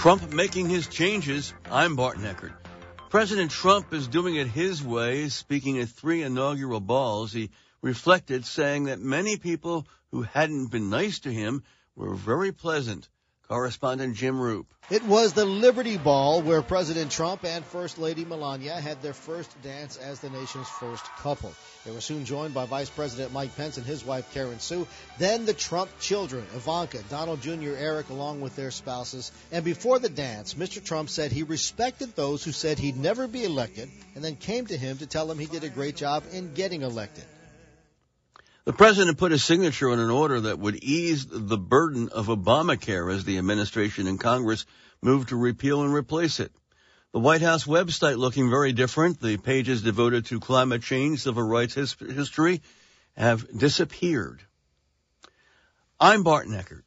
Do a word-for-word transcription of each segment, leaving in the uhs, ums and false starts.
Trump making his changes. I'm Barton Eckert. President Trump is doing it his way. Speaking at three inaugural balls, he reflected, saying that many people who hadn't been nice to him were very pleasant. Correspondent Jim Roop. It was the Liberty Ball where President Trump and First Lady Melania had their first dance as the nation's first couple. They were soon joined by Vice President Mike Pence and his wife Karen Sue. Then the Trump children, Ivanka, Donald Junior, Eric, along with their spouses. And before the dance, Mister Trump said he respected those who said he'd never be elected and then came to him to tell him he did a great job in getting elected. The president put his signature on an order that would ease the burden of Obamacare as the administration and Congress moved to repeal and replace it. The White House website looking very different. The pages devoted to climate change, civil rights his- history have disappeared. I'm Barton Eckert.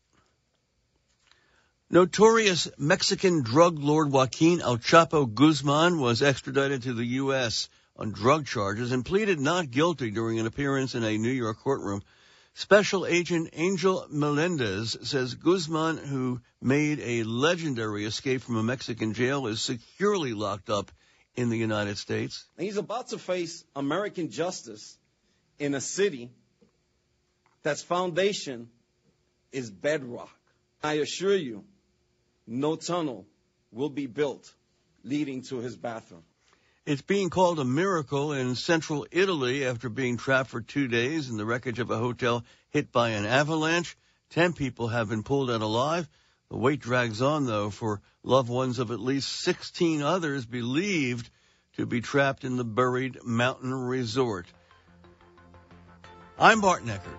Notorious Mexican drug lord Joaquin El Chapo Guzman was extradited to the U S on drug charges and pleaded not guilty during an appearance in a New York courtroom. Special Agent Angel Melendez says Guzman, who made a legendary escape from a Mexican jail, is securely locked up in the United States. He's about to face American justice in a city that's foundation is bedrock. I assure you, no tunnel will be built leading to his bathroom. It's being called a miracle in central Italy after being trapped for two days in the wreckage of a hotel hit by an avalanche. Ten people have been pulled out alive. The wait drags on, though, for loved ones of at least sixteen others believed to be trapped in the buried mountain resort. I'm Barton Eckert.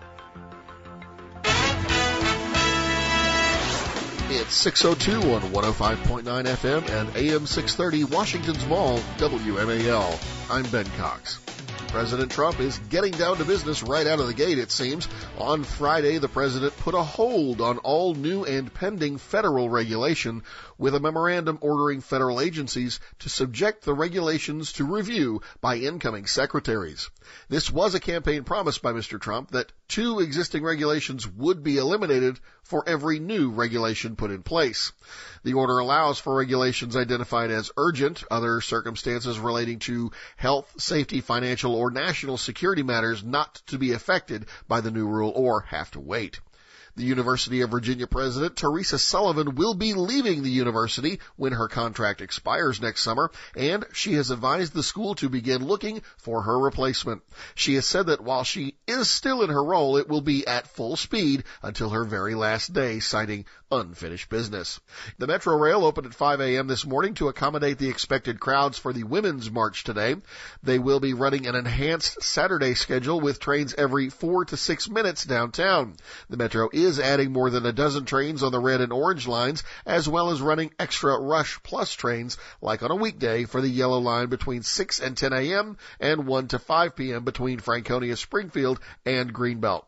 It's six oh two on one oh five point nine F M and A M six thirty Washington's Mall, W M A L. I'm Ben Cox. President Trump is getting down to business right out of the gate, it seems. On Friday, the president put a hold on all new and pending federal regulation with a memorandum ordering federal agencies to subject the regulations to review by incoming secretaries. This was a campaign promise by Mister Trump that two existing regulations would be eliminated for every new regulation put in place. The order allows for regulations identified as urgent, other circumstances relating to health, safety, financial, or national security matters not to be affected by the new rule or have to wait. The University of Virginia president, Teresa Sullivan, will be leaving the university when her contract expires next summer, and she has advised the school to begin looking for her replacement. She has said that while she is still in her role, it will be at full speed until her very last day, citing unfinished business. The Metro Rail opened at five a.m. this morning to accommodate the expected crowds for the Women's March today. They will be running an enhanced Saturday schedule with trains every four to six minutes downtown. The Metro is is adding more than a dozen trains on the red and orange lines, as well as running extra Rush Plus trains, like on a weekday for the yellow line between six and ten a.m. and one to five p.m. between Franconia, Springfield, and Greenbelt.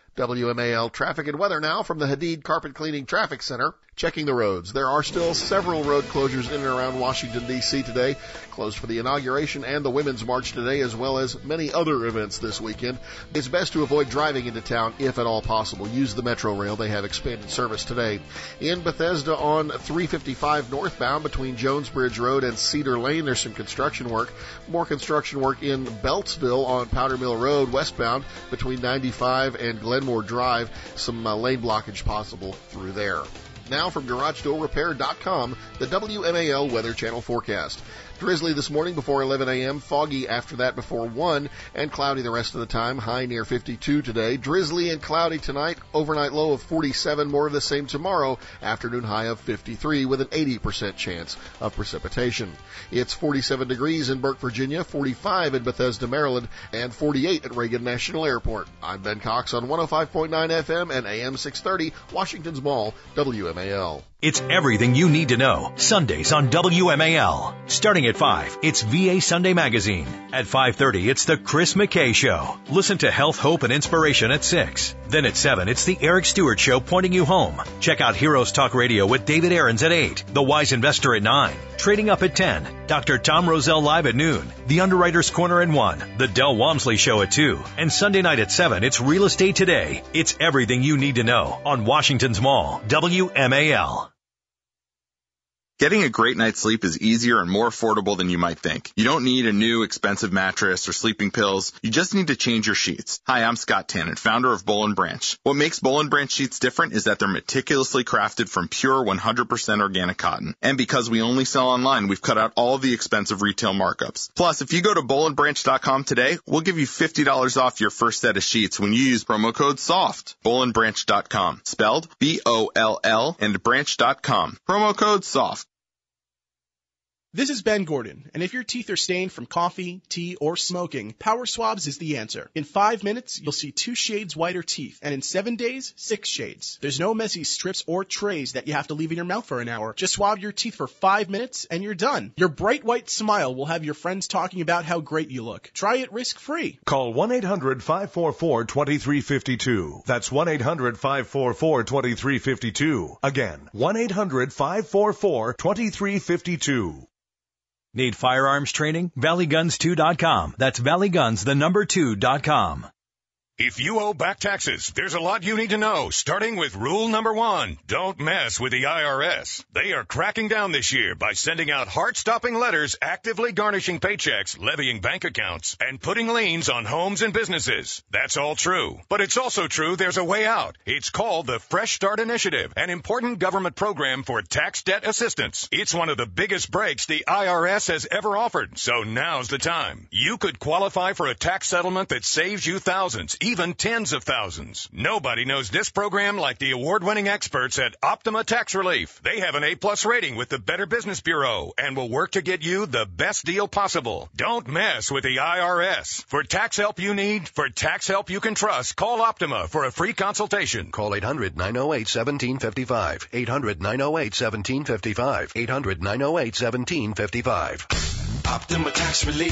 W M A L traffic and weather now from the Hadid Carpet Cleaning Traffic Center. Checking the roads. There are still several road closures in and around Washington, D C today. Closed for the inauguration and the Women's March today, as well as many other events this weekend. It's best to avoid driving into town if at all possible. Use the Metro Rail. They have expanded service today. In Bethesda on three fifty-five northbound between Jones Bridge Road and Cedar Lane, there's some construction work. More construction work in Beltsville on Powder Mill Road westbound between ninety-five and Glenmore Drive. Some uh, lane blockage possible through there. Now from Garage Door Repair dot com, the W M A L Weather Channel forecast. Drizzly this morning before eleven a.m., foggy after that before one, and cloudy the rest of the time, high near fifty-two today. Drizzly and cloudy tonight, overnight low of forty-seven, more of the same tomorrow, afternoon high of fifty-three with an eighty percent chance of precipitation. It's forty-seven degrees in Burke, Virginia, forty-five in Bethesda, Maryland, and forty-eight at Reagan National Airport. I'm Ben Cox on one oh five point nine F M and A M six thirty, Washington's Mall, W M A L. It's everything you need to know. Sundays on W M A L. Starting at five, it's V A Sunday Magazine. At five thirty, it's the Chris McKay Show. Listen to Health, Hope, and Inspiration at six. Then at seven, it's the Eric Stewart Show pointing you home. Check out Heroes Talk Radio with David Aarons at eight. The Wise Investor at nine. Trading Up at ten. Doctor Tom Roselle Live at noon. The Underwriter's Corner at one. The Del Walmsley Show at two. And Sunday night at seven, it's Real Estate Today. It's everything you need to know on Washington's Mall, W M A L. Getting a great night's sleep is easier and more affordable than you might think. You don't need a new expensive mattress or sleeping pills. You just need to change your sheets. Hi, I'm Scott Tannen, founder of Boll and Branch. What makes Boll and Branch sheets different is that they're meticulously crafted from pure one hundred percent organic cotton. And because we only sell online, we've cut out all of the expensive retail markups. Plus, if you go to boll and branch dot com today, we'll give you fifty dollars off your first set of sheets when you use promo code SOFT. boll and branch dot com. Spelled B O L L and branch dot com. Promo code SOFT. This is Ben Gordon, and if your teeth are stained from coffee, tea, or smoking, Power Swabs is the answer. In five minutes, you'll see two shades whiter teeth, and in seven days, six shades. There's no messy strips or trays that you have to leave in your mouth for an hour. Just swab your teeth for five minutes, and you're done. Your bright white smile will have your friends talking about how great you look. Try it risk-free. Call one eight hundred five four four two three five two. That's one eight hundred five four four two three five two. Again, one eight hundred five four four two three five two. Need firearms training? valley guns two dot com. That's valley guns, the number two dot com. If you owe back taxes, there's a lot you need to know, starting with rule number one. Don't mess with the I R S. They are cracking down this year by sending out heart-stopping letters actively garnishing paychecks, levying bank accounts, and putting liens on homes and businesses. That's all true. But it's also true there's a way out. It's called the Fresh Start Initiative, an important government program for tax debt assistance. It's one of the biggest breaks the I R S has ever offered, so now's the time. You could qualify for a tax settlement that saves you thousands, even tens of thousands. Nobody knows this program like the award-winning experts at Optima Tax Relief. They have an A-plus rating with the Better Business Bureau and will work to get you the best deal possible. Don't mess with the I R S. For tax help you need, for tax help you can trust, call Optima for a free consultation. Call eight hundred nine oh eight one seven five five. eight hundred nine oh eight one seven five five. eight hundred nine oh eight one seven five five. Optima Tax Relief.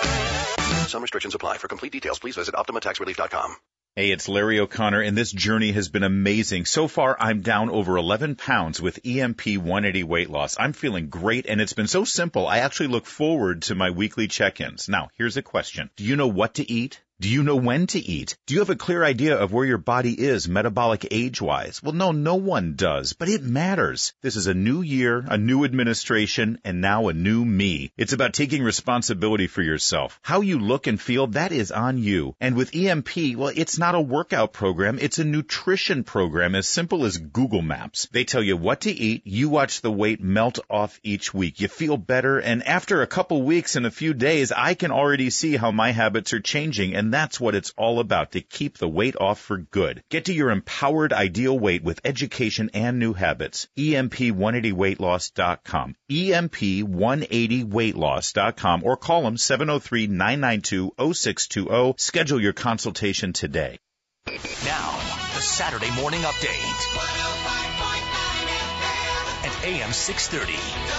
Some restrictions apply. For complete details, please visit optima tax relief dot com. Hey, it's Larry O'Connor, and this journey has been amazing. So far, I'm down over eleven pounds with E M P one eighty weight loss. I'm feeling great, and it's been so simple, I actually look forward to my weekly check-ins. Now, here's a question. Do you know what to eat? Do you know when to eat? Do you have a clear idea of where your body is metabolic age-wise? Well, no, no one does, but it matters. This is a new year, a new administration, and now a new me. It's about taking responsibility for yourself. How you look and feel, that is on you. And with E M P, well, it's not a workout program, it's a nutrition program as simple as Google Maps. They tell you what to eat, you watch the weight melt off each week. You feel better, and after a couple weeks and a few days, I can already see how my habits are changing, and that's what it's all about, to keep the weight off for good. Get to your empowered ideal weight with education and new habits. E M P one eighty weight loss dot com. E M P one eighty weight loss dot com or call them seven oh three, nine nine two, oh six two oh. Schedule your consultation today. Now, the Saturday Morning Update at A M six thirty.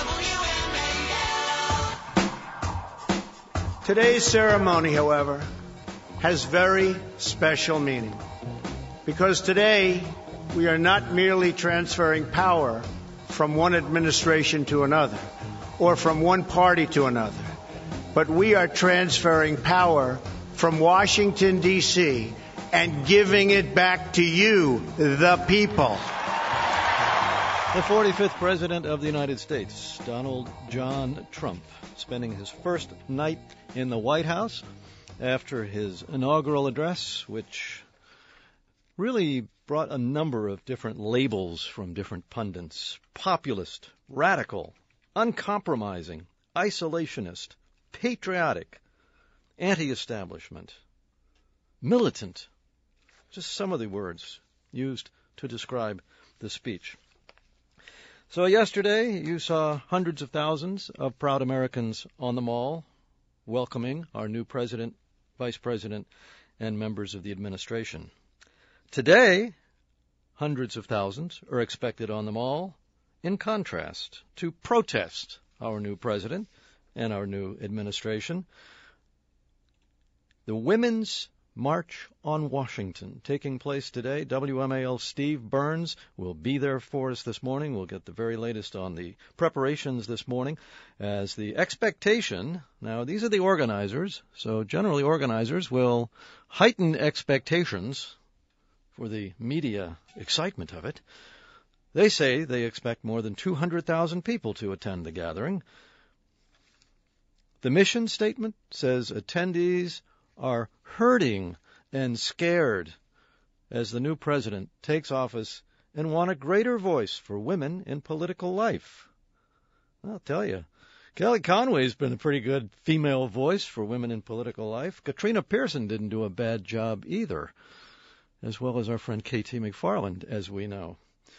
Today's ceremony, however, has very special meaning, because today we are not merely transferring power from one administration to another or from one party to another, but we are transferring power from Washington, D C and giving it back to you, the people. The forty-fifth President of the United States, Donald John Trump, spending his first night in the White House after his inaugural address, which really brought a number of different labels from different pundits: populist, radical, uncompromising, isolationist, patriotic, anti-establishment, militant. Just some of the words used to describe the speech. So yesterday you saw hundreds of thousands of proud Americans on the Mall welcoming our new president, vice president, and members of the administration. Today, hundreds of thousands are expected on the Mall, in contrast, to protest our new president and our new administration. The Women's March on Washington, taking place today. W M A L's Steve Burns will be there for us this morning. We'll get the very latest on the preparations this morning, as the expectation, now these are the organizers, so generally organizers will heighten expectations for the media excitement of it. They say they expect more than two hundred thousand people to attend the gathering. The mission statement says attendees are hurting and scared as the new president takes office and want a greater voice for women in political life. I'll tell you, Kelly Conway's been a pretty good female voice for women in political life. Katrina Pearson didn't do a bad job either, as well as our friend K T McFarland, as we know.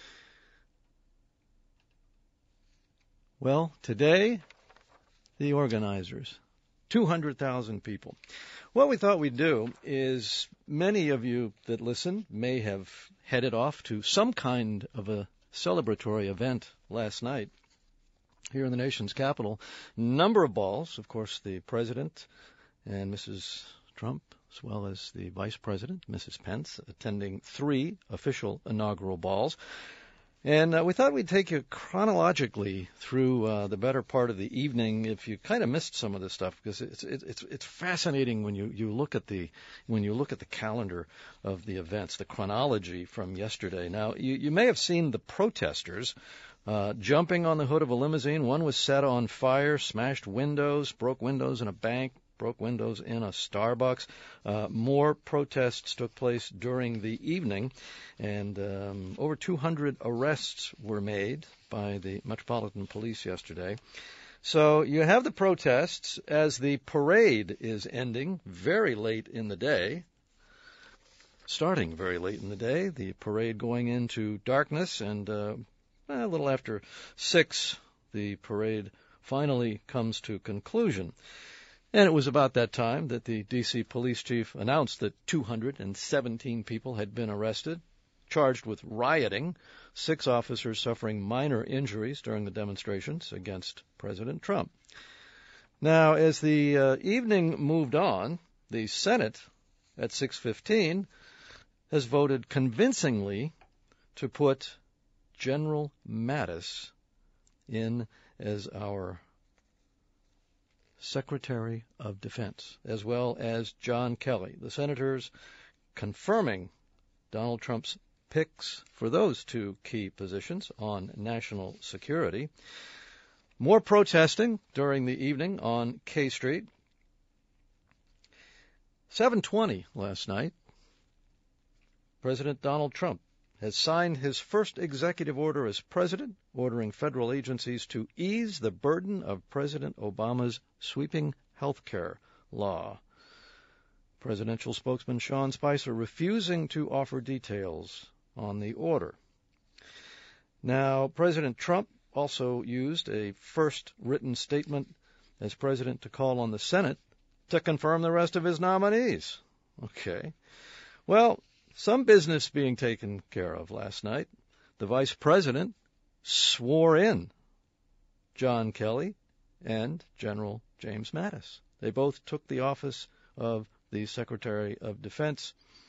Well, today, the organizers, two hundred thousand people. What we thought we'd do is many of you that listen may have headed off to some kind of a celebratory event last night here in the nation's capital. Number of balls, of course, the president and Missus Trump, as well as the vice president, Missus Pence, attending three official inaugural balls. And uh, we thought we'd take you chronologically through uh, the better part of the evening if you kind of missed some of this stuff, because it's it's it's fascinating when you, you look at the when you look at the calendar of the events, the chronology from yesterday. Now you, you may have seen the protesters uh, jumping on the hood of a limousine. One was set on fire, smashed windows, broke windows in a bank, broke windows in a Starbucks. Uh, more protests took place during the evening, and um, over two hundred arrests were made by the Metropolitan Police yesterday. So you have the protests as the parade is ending very late in the day, starting very late in the day, the parade going into darkness, and uh, a little after six, the parade finally comes to conclusion. And it was about that time that the D C police chief announced that two hundred seventeen people had been arrested, charged with rioting, six officers suffering minor injuries during the demonstrations against President Trump. Now, as the uh, evening moved on, the Senate at six fifteen has voted convincingly to put General Mattis in as our Secretary of Defense, as well as John Kelly. The senators confirming Donald Trump's picks for those two key positions on national security. More protesting during the evening on K Street. seven twenty last night, President Donald Trump has signed his first executive order as president, ordering federal agencies to ease the burden of President Obama's sweeping health care law. Presidential spokesman Sean Spicer refusing to offer details on the order. Now, President Trump also used a first written statement as president to call on the Senate to confirm the rest of his nominees. Okay. Well, some business being taken care of last night. The vice president swore in John Kelly and General James Mattis. They both took the office of the Secretary of Defense,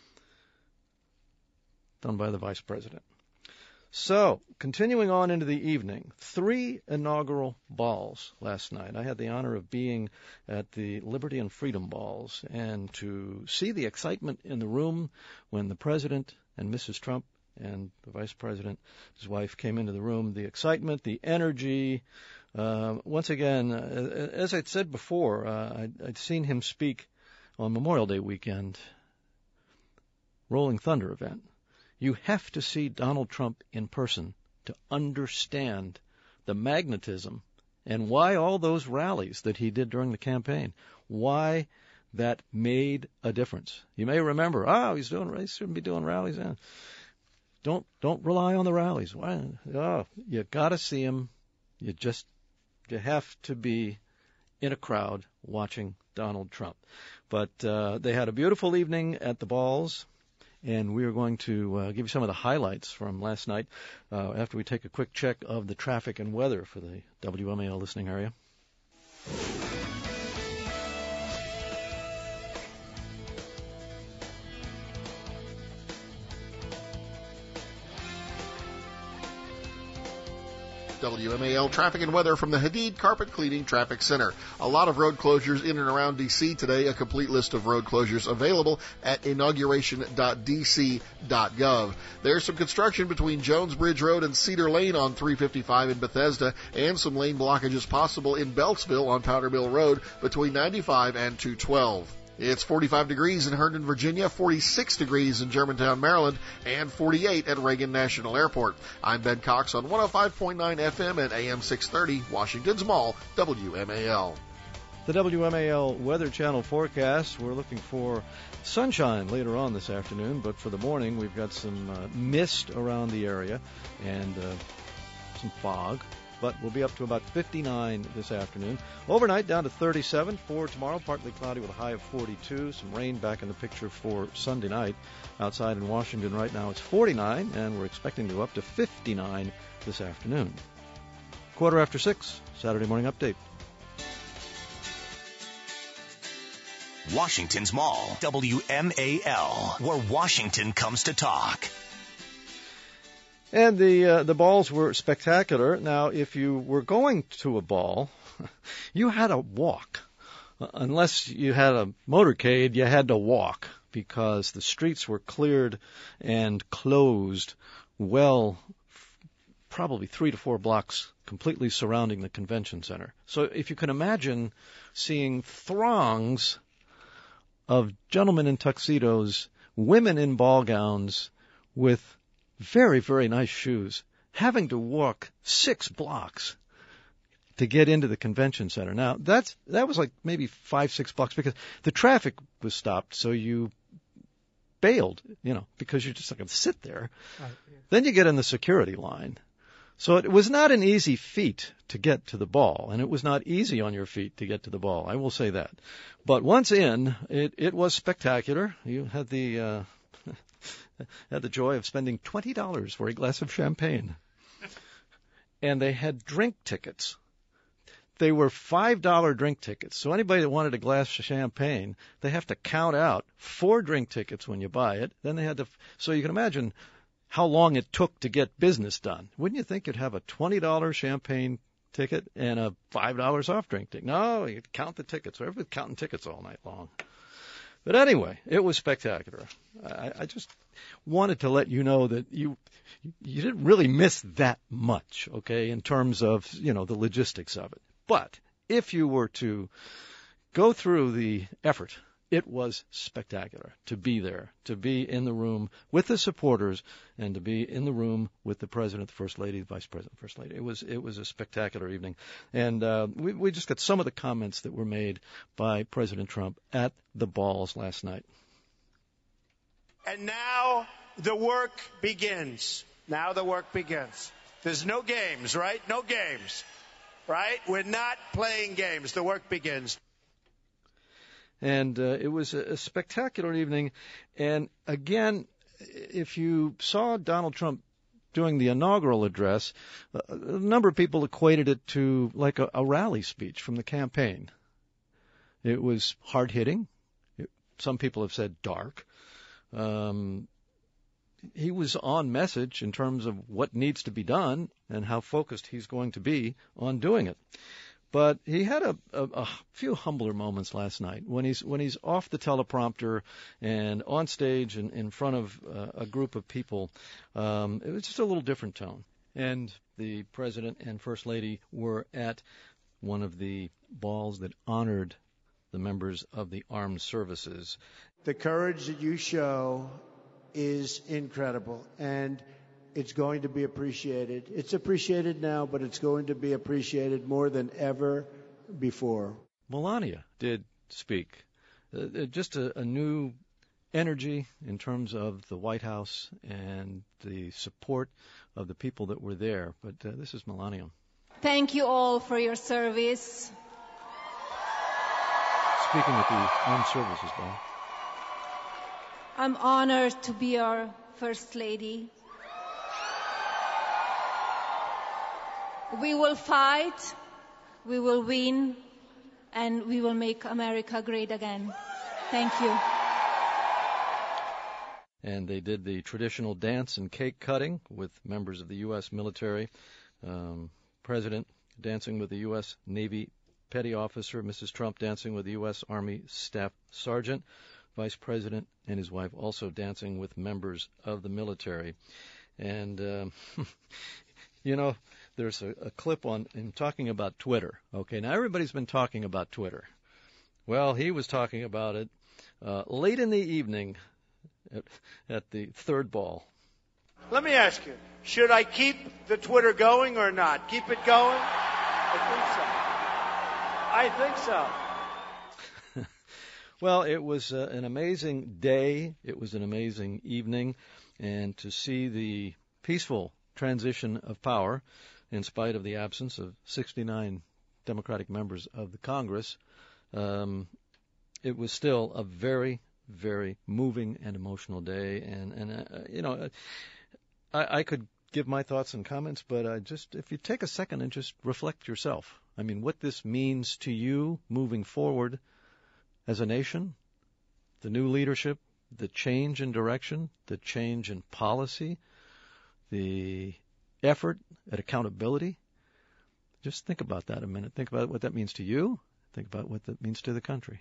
done by the vice president. So, continuing on into the evening, three inaugural balls last night. I had the honor of being at the Liberty and Freedom balls and to see the excitement in the room when the president and Missus Trump and the vice president, his wife, came into the room. The excitement, the energy. Uh, once again, uh, as I'd said before, uh, I'd, I'd seen him speak on Memorial Day weekend, Rolling Thunder event. You have to see Donald Trump in person to understand the magnetism and why all those rallies that he did during the campaign, why that made a difference. You may remember, oh, he's doing, he shouldn't be doing rallies. Yeah. Don't don't rely on the rallies. Why? Oh, you got to see him. You just you have to be in a crowd watching Donald Trump. But uh, they had a beautiful evening at the balls. And we are going to uh, give you some of the highlights from last night uh, after we take a quick check of the traffic and weather for the W M A L listening area. W M A L traffic and weather from the Hadid Carpet Cleaning Traffic Center. A lot of road closures in and around D C today. A complete list of road closures available at inauguration dot d c dot gov. There's some construction between Jones Bridge Road and Cedar Lane on three fifty-five in Bethesda, and some lane blockages possible in Beltsville on Powder Mill Road between ninety-five and two twelve. It's forty-five degrees in Herndon, Virginia, forty-six degrees in Germantown, Maryland, and forty-eight at Reagan National Airport. I'm Ben Cox on one oh five point nine F M and A M six thirty, Washington's Mall, W M A L. The W M A L Weather Channel forecast, we're looking for sunshine later on this afternoon, but for the morning we've got some uh, mist around the area and uh, some fog. But we'll be up to about fifty-nine this afternoon. Overnight down to thirty-seven for tomorrow, partly cloudy with a high of forty-two. Some rain back in the picture for Sunday night. Outside in Washington right now it's forty-nine, and we're expecting to go up to fifty-nine this afternoon. Quarter after six, Saturday morning update. Washington's Mall, W M A L, where Washington comes to talk. And the uh, the balls were spectacular. Now, if you were going to a ball, you had to walk. Uh, unless you had a motorcade, you had to walk because the streets were cleared and closed well, probably three to four blocks completely surrounding the convention center. So if you can imagine seeing throngs of gentlemen in tuxedos, women in ball gowns with very, very nice shoes, having to walk six blocks to get into the convention center. Now, that's that was like maybe five, six blocks because the traffic was stopped, so you bailed, you know, because you're just not going to sit there. Right, yeah. Then you get in the security line. So it was not an easy feat to get to the ball, and it was not easy on your feet to get to the ball, I will say that. But once in, it, it was spectacular. You had the... Uh, had the joy of spending twenty dollars for a glass of champagne. And they had drink tickets. They were five dollar drink tickets. So anybody that wanted a glass of champagne, they have to count out four drink tickets when you buy it. Then they had to, so you can imagine how long it took to get business done. Wouldn't you think you'd have a twenty dollar champagne ticket and a five dollar soft drink ticket? No, you'd count the tickets. Everybody's counting tickets all night long. But anyway, it was spectacular. I, I just wanted to let you know that you you didn't really miss that much, okay, in terms of, you know, the logistics of it. But if you were to go through the effort, it was spectacular to be there, to be in the room with the supporters, and to be in the room with the president, the first lady, the vice president, first lady. It was it was a spectacular evening, and uh, we we just got some of the comments that were made by President Trump at the balls last night. And now the work begins. Now the work begins. There's no games, right? No games, right? We're not playing games. The work begins. And uh, it was a, a spectacular evening. And again, if you saw Donald Trump doing the inaugural address, uh, a number of people equated it to like a, a rally speech from the campaign. It was hard-hitting. It, some people have said dark. Um, he was on message in terms of what needs to be done and how focused he's going to be on doing it. But he had a, a, a few humbler moments last night when he's when he's off the teleprompter and on stage and in front of uh, a group of people. Um, it was just a little different tone. And the president and first lady were at one of the balls that honored the members of the armed services. The courage that you show is incredible, and it's going to be appreciated. It's appreciated now, but it's going to be appreciated more than ever before. Melania did speak. Uh, just a, a new energy in terms of the White House and the support of the people that were there. But uh, this is Melania. Thank you all for your service. Speaking at the Armed Services Ball. I'm honored to be our First Lady. We will fight, we will win, and we will make America great again. Thank you. And they did the traditional dance and cake cutting with members of the U S military. Um, President dancing with the U S Navy Petty Officer, Missus Trump dancing with the U S Army Staff Sergeant, Vice President and his wife also dancing with members of the military. And, um, you know, there's a, a clip on him talking about Twitter. Okay, now everybody's been talking about Twitter. Well, he was talking about it uh, late in the evening at, at the third ball. Let me ask you, should I keep the Twitter going or not? Keep it going? I think so. I think so. Well, it was uh, an amazing day. It was an amazing evening. And to see the peaceful transition of power, in spite of the absence of sixty-nine Democratic members of the Congress, um, it was still a very, very moving and emotional day. And, and uh, you know, I, I could give my thoughts and comments, but I just, if you take a second and just reflect yourself, I mean, what this means to you moving forward as a nation, the new leadership, the change in direction, the change in policy, the effort at accountability. Just think about that a minute. Think about what that means to you. Think about what that means to the country.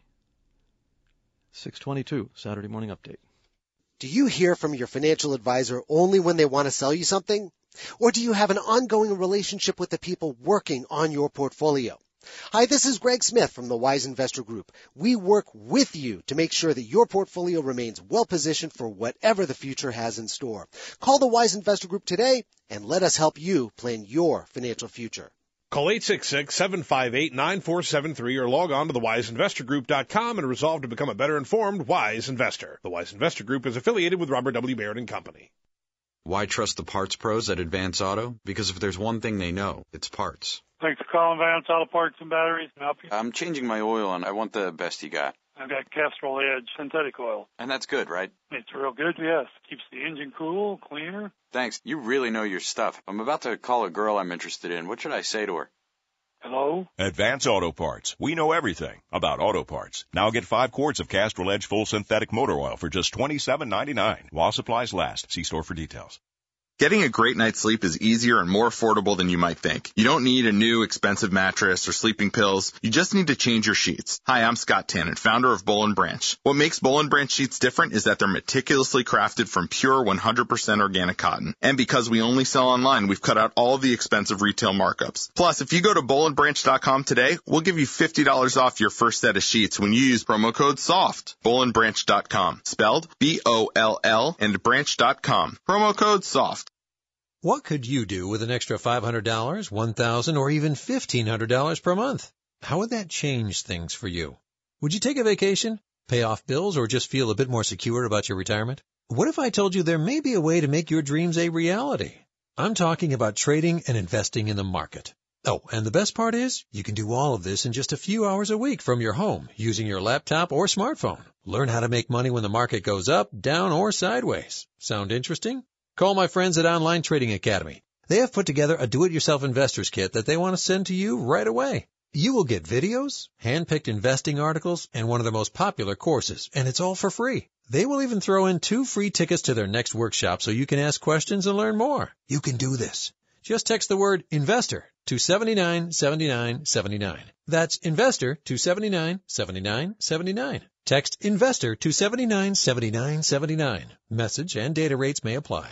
six twenty-two, Saturday Morning Update. Do you hear from your financial advisor only when they want to sell you something? Or do you have an ongoing relationship with the people working on your portfolio? Hi, this is Greg Smith from the Wise Investor Group. We work with you to make sure that your portfolio remains well positioned for whatever the future has in store. Call the Wise Investor Group today and let us help you plan your financial future. Call eight six six, seven five eight, nine four seven three or log on to the wise investor group dot com and resolve to become a better informed Wise Investor. The Wise Investor Group is affiliated with Robert W. Baird and Company. Why trust the parts pros at Advance Auto? Because if there's one thing they know, it's parts. Thanks for calling Advance Auto Parts and Batteries. Can I help you? I'm changing my oil, and I want the best you got. I've got Castrol Edge synthetic oil. And that's good, right? It's real good, yes. Keeps the engine cool, cleaner. Thanks. You really know your stuff. I'm about to call a girl I'm interested in. What should I say to her? Hello? Advance Auto Parts. We know everything about auto parts. Now get five quarts of Castrol Edge full synthetic motor oil for just twenty-seven ninety-nine. While supplies last. See store for details. Getting a great night's sleep is easier and more affordable than you might think. You don't need a new expensive mattress or sleeping pills. You just need to change your sheets. Hi, I'm Scott Tannen, founder of Boll and Branch. What makes Boll and Branch sheets different is that they're meticulously crafted from pure one hundred percent organic cotton. And because we only sell online, we've cut out all of the expensive retail markups. Plus, if you go to boll and branch dot com today, we'll give you fifty dollars off your first set of sheets when you use promo code SOFT. boll and branch dot com. Spelled B O L L and branch dot com. Promo code SOFT. What could you do with an extra five hundred dollars, one thousand dollars, or even fifteen hundred dollars per month? How would that change things for you? Would you take a vacation, pay off bills, or just feel a bit more secure about your retirement? What if I told you there may be a way to make your dreams a reality? I'm talking about trading and investing in the market. Oh, and the best part is, you can do all of this in just a few hours a week from your home using your laptop or smartphone. Learn how to make money when the market goes up, down, or sideways. Sound interesting? Call my friends at Online Trading Academy. They have put together a do-it-yourself investor's kit that they want to send to you right away. You will get videos, hand-picked investing articles, and one of their most popular courses, and it's all for free. They will even throw in two free tickets to their next workshop so you can ask questions and learn more. You can do this. Just text the word INVESTOR to seven nine seven nine seven nine. That's INVESTOR to seven nine seven nine seven nine. Text INVESTOR to seven nine seven nine seven nine. Message and data rates may apply.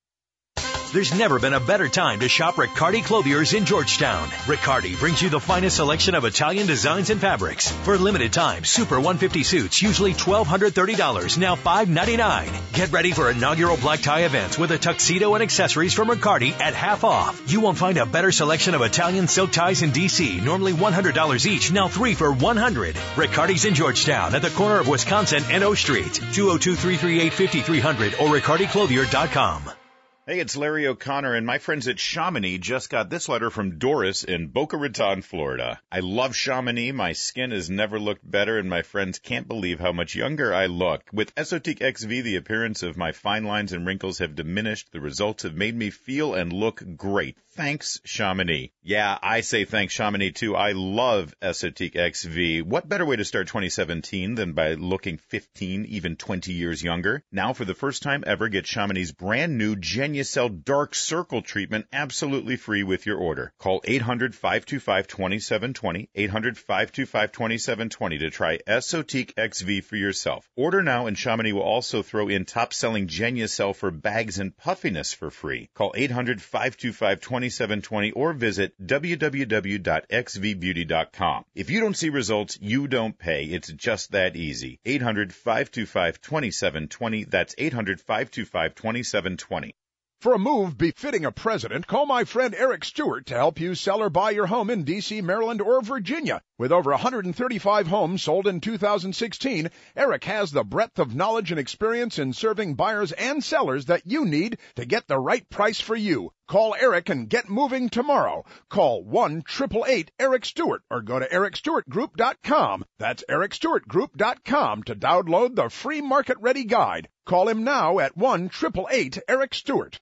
There's never been a better time to shop Riccardi Clothiers in Georgetown. Riccardi brings you the finest selection of Italian designs and fabrics. For a limited time, Super one fifty suits, usually one thousand two hundred thirty dollars, now five ninety-nine. Get ready for inaugural black tie events with a tuxedo and accessories from Riccardi at half off. You won't find a better selection of Italian silk ties in D C, normally one hundred dollars each, now three for one hundred dollars. Riccardi's in Georgetown at the corner of Wisconsin and O Street. two oh two, three three eight, five three zero zero or riccardi clothier dot com. Hey, it's Larry O'Connor, and my friends at Chamonix just got this letter from Doris in Boca Raton, Florida. I love Chamonix. My skin has never looked better, and my friends can't believe how much younger I look. With Esotique X V, the appearance of my fine lines and wrinkles have diminished. The results have made me feel and look great. thanks Chamonix. Yeah, I say thanks Chamonix too. I love Esotique X V. What better way to start twenty seventeen than by looking fifteen, even twenty years younger? Now for the first time ever, get Chamonix's brand new Genucel Dark Circle treatment absolutely free with your order. Call eight hundred, five two five, two seven two zero, eight hundred, five two five, two seven two zero to try Esotique X V for yourself. Order now and Chamonix will also throw in top-selling Genucel for bags and puffiness for free. Call eight hundred, five two five, two seven two zero or visit w w w dot x v beauty dot com. If you don't see results, you don't pay. It's just that easy. eight hundred, five two five, two seven two zero. That's eight hundred, five two five, two seven two zero. For a move befitting a president, call my friend Eric Stewart to help you sell or buy your home in D C, Maryland, or Virginia. With over one hundred thirty-five homes sold in two thousand sixteen, Eric has the breadth of knowledge and experience in serving buyers and sellers that you need to get the right price for you. Call Eric and get moving tomorrow. Call one eight eight eight, Eric Stewart or go to eric stewart group dot com. That's eric stewart group dot com to download the free market-ready guide. Call him now at one eight eight eight, Eric Stewart.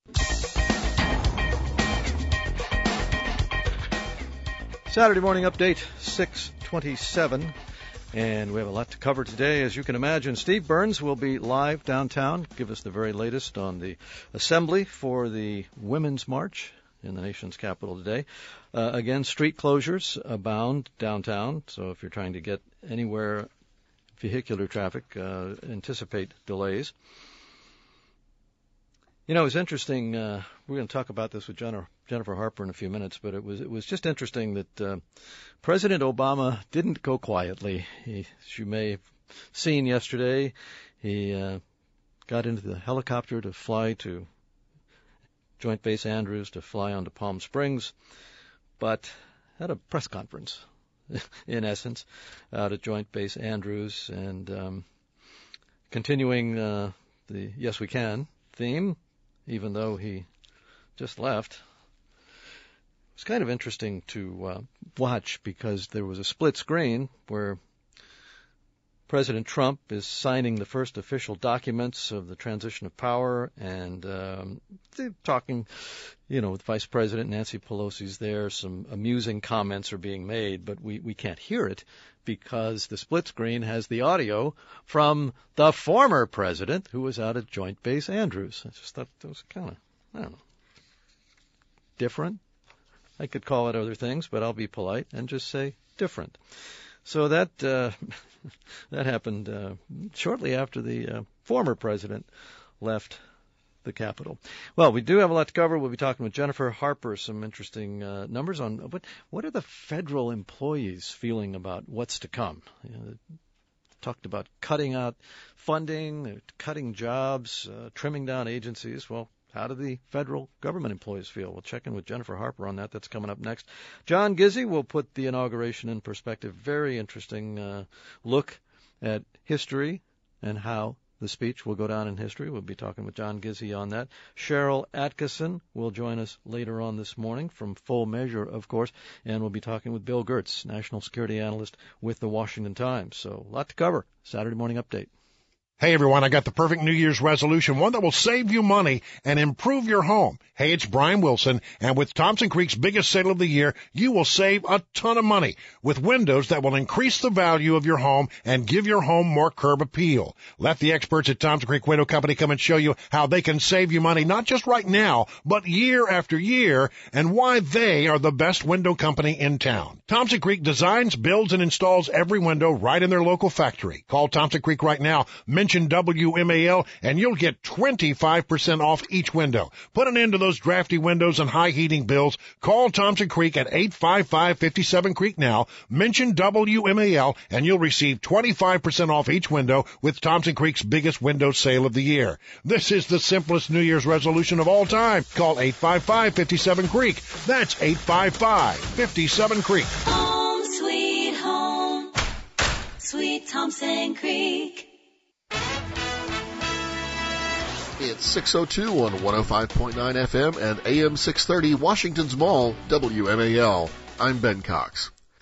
Saturday morning update, six twenty-seven, and we have a lot to cover today. As you can imagine, Steve Burns will be live downtown, give us the very latest on the assembly for the Women's March in the nation's capital today. Uh, again, street closures abound downtown, so if you're trying to get anywhere, vehicular traffic, uh, anticipate delays. You know, it's interesting. Uh, we're going to talk about this with Jennifer, Jennifer Harper in a few minutes, but it was it was just interesting that uh, President Obama didn't go quietly. He, as you may have seen yesterday, he uh, got into the helicopter to fly to Joint Base Andrews to fly on to Palm Springs, but had a press conference, in essence, out at Joint Base Andrews, and um, continuing uh, the Yes We Can theme, even though he just left. It's kind of interesting to uh, watch because there was a split screen where President Trump is signing the first official documents of the transition of power, and um, they're talking, you know, with Vice President Nancy Pelosi's there. Some amusing comments are being made, but we, we can't hear it because the split screen has the audio from the former president who was out at Joint Base Andrews. I just thought that was kind of, I don't know, different. I could call it other things, but I'll be polite and just say different. So that uh, that happened uh, shortly after the uh, former president left the Capitol. Well, we do have a lot to cover. We'll be talking with Jennifer Harper, some interesting uh, numbers on what what are the federal employees feeling about what's to come. You know, talked about cutting out funding, cutting jobs, uh, trimming down agencies. Well, how do the federal government employees feel? We'll check in with Jennifer Harper on that. That's coming up next. John Gizzi will put the inauguration in perspective. Very interesting uh, look at history and how the speech will go down in history. We'll be talking with John Gizzi on that. Cheryl Atkinson will join us later on this morning from Full Measure, of course, and we'll be talking with Bill Gertz, national security analyst with the Washington Times. So a lot to cover. Saturday morning update. Hey everyone, I got the perfect New Year's resolution, one that will save you money and improve your home. Hey, it's Brian Wilson, and with Thompson Creek's biggest sale of the year, you will save a ton of money with windows that will increase the value of your home and give your home more curb appeal. Let the experts at Thompson Creek Window Company come and show you how they can save you money, not just right now, but year after year, and why they are the best window company in town. Thompson Creek designs, builds, and installs every window right in their local factory. Call Thompson Creek right now. Mention W M A L and you'll get twenty-five percent off each window. Put an end to those drafty windows and high heating bills. Call Thompson Creek at eight five five, five seven Creek now. Mention W M A L and you'll receive twenty-five percent off each window with Thompson Creek's biggest window sale of the year. This is the simplest New Year's resolution of all time. Call eight five five, five seven Creek. That's eight five five, five seven Creek. Home sweet home, sweet Thompson Creek. It's six oh two on one oh five point nine F M and A M six thirty Washington's Mall, W M A L. I'm Ben Cox.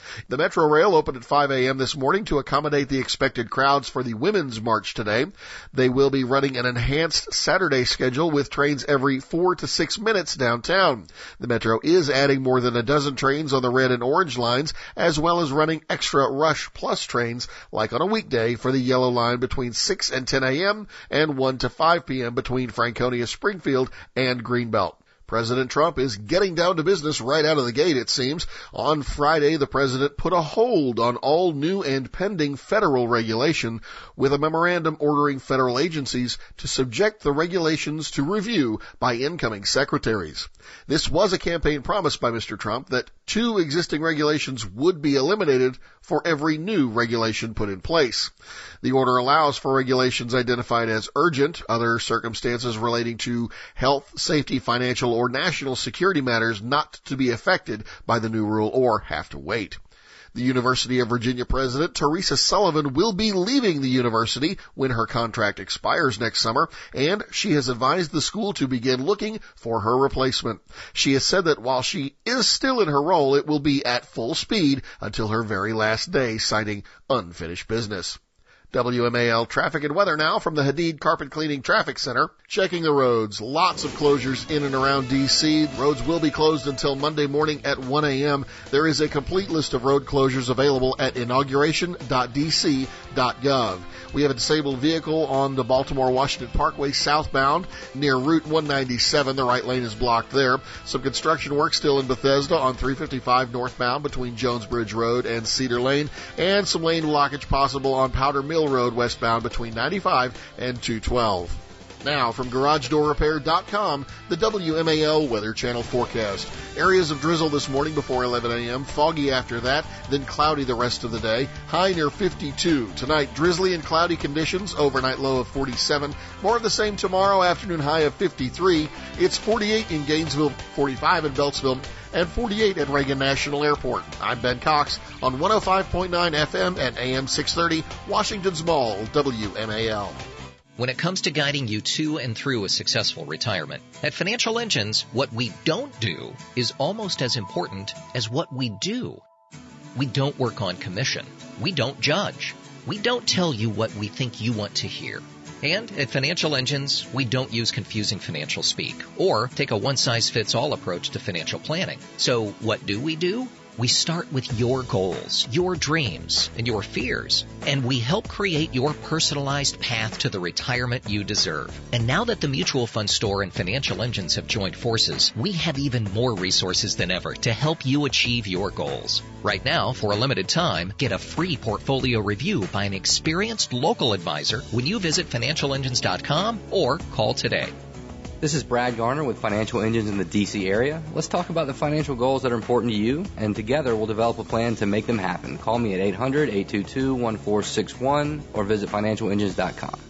The Metro Rail opened at five a.m. this morning to accommodate the expected crowds for the Women's March today. They will be running an enhanced Saturday schedule with trains every four to six minutes downtown. The Metro is adding more than a dozen trains on the red and orange lines, as well as running extra Rush Plus trains, like on a weekday for the yellow line between six and ten a.m. and one to five p.m. between Franconia Springfield and Greenbelt. President Trump is getting down to business right out of the gate, it seems. On Friday, the president put a hold on all new and pending federal regulation with a memorandum ordering federal agencies to subject the regulations to review by incoming secretaries. This was a campaign promise by Mister Trump that two existing regulations would be eliminated for every new regulation put in place. The order allows for regulations identified as urgent, other circumstances relating to health, safety, financial, or national security matters not to be affected by the new rule or have to wait. The University of Virginia president, Teresa Sullivan, will be leaving the university when her contract expires next summer, and she has advised the school to begin looking for her replacement. She has said that while she is still in her role, it will be at full speed until her very last day, citing unfinished business. W M A L traffic and weather now from the Hadid Carpet Cleaning Traffic Center. Checking the roads. Lots of closures in and around D C. Roads will be closed until Monday morning at one a.m. There is a complete list of road closures available at inauguration dot d c dot gov. We have a disabled vehicle on the Baltimore-Washington Parkway southbound near Route one ninety-seven. The right lane is blocked there. Some construction work still in Bethesda on three fifty-five northbound between Jones Bridge Road and Cedar Lane, and some lane blockage possible on Powder Mill Road westbound between ninety-five and two twelve. Now, from Garage Door Repair dot com, the W M A L Weather Channel forecast. Areas of drizzle this morning before eleven a.m., foggy after that, then cloudy the rest of the day. High near fifty-two. Tonight, drizzly and cloudy conditions, overnight low of forty-seven. More of the same tomorrow, afternoon high of fifty-three. It's forty-eight in Gainesville, forty-five in Beltsville, and forty-eight at Reagan National Airport. I'm Ben Cox on one oh five point nine F M and A M six thirty, Washington's Mall, W M A L. When it comes to guiding you to and through a successful retirement, at Financial Engines, what we don't do is almost as important as what we do. We don't work on commission. We don't judge. We don't tell you what we think you want to hear. And at Financial Engines, we don't use confusing financial speak or take a one-size-fits-all approach to financial planning. So what do we do? We start with your goals, your dreams, and your fears, and we help create your personalized path to the retirement you deserve. And now that the Mutual Fund Store and Financial Engines have joined forces, we have even more resources than ever to help you achieve your goals. Right now, for a limited time, get a free portfolio review by an experienced local advisor when you visit financial engines dot com or call today. This is Brad Garner with Financial Engines in the D C area. Let's talk about the financial goals that are important to you, and together we'll develop a plan to make them happen. Call me at eight hundred, eight two two, one four six one or visit financial engines dot com.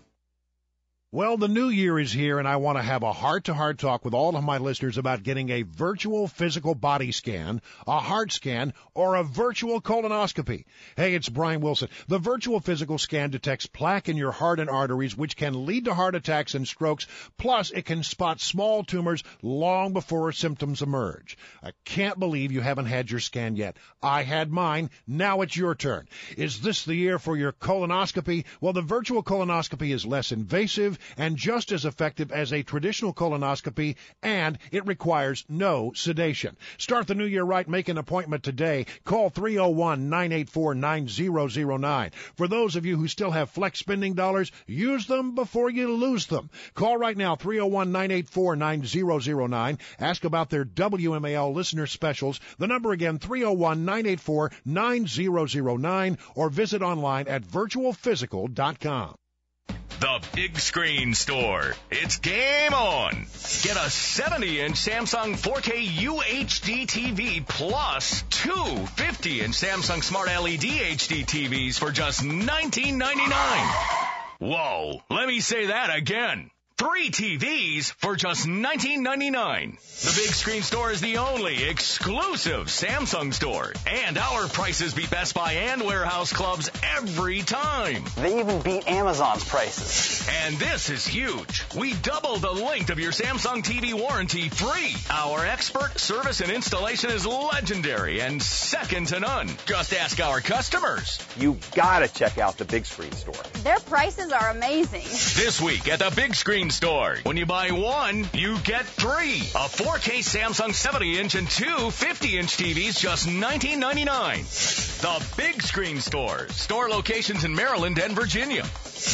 Well, the new year is here, and I want to have a heart-to-heart talk with all of my listeners about getting a virtual physical body scan, a heart scan, or a virtual colonoscopy. Hey, it's Brian Wilson. The virtual physical scan detects plaque in your heart and arteries, which can lead to heart attacks and strokes. Plus, it can spot small tumors long before symptoms emerge. I can't believe you haven't had your scan yet. I had mine. Now it's your turn. Is this the year for your colonoscopy? Well, the virtual colonoscopy is less invasive and just as effective as a traditional colonoscopy, and it requires no sedation. Start the new year right. Make an appointment today. Call three oh one, nine eight four, nine oh oh nine. For those of you who still have flex spending dollars, use them before you lose them. Call right now, three oh one, nine eight four, nine oh oh nine. Ask about their W M A L listener specials. The number again, three oh one, nine eight four, nine oh oh nine, or visit online at virtual physical dot com. The Big Screen Store. It's game on. Get a seventy-inch Samsung four K U H D T V plus two fifty-inch Samsung Smart L E D H D T Vs for just nineteen ninety-nine. Whoa, let me say that again. three T Vs for just nineteen ninety-nine. The Big Screen Store is the only exclusive Samsung store, and our prices beat Best Buy and Warehouse Clubs every time. They even beat Amazon's prices. And this is huge. We double the length of your Samsung T V warranty free. Our expert service and installation is legendary and second to none. Just ask our customers. You gotta check out the Big Screen Store. Their prices are amazing. This week at the Big Screen Store, when you buy one, you get three. A four K Samsung seventy inch and two fifty inch T Vs, just nineteen ninety-nine. The Big Screen Store. Store locations in Maryland and Virginia.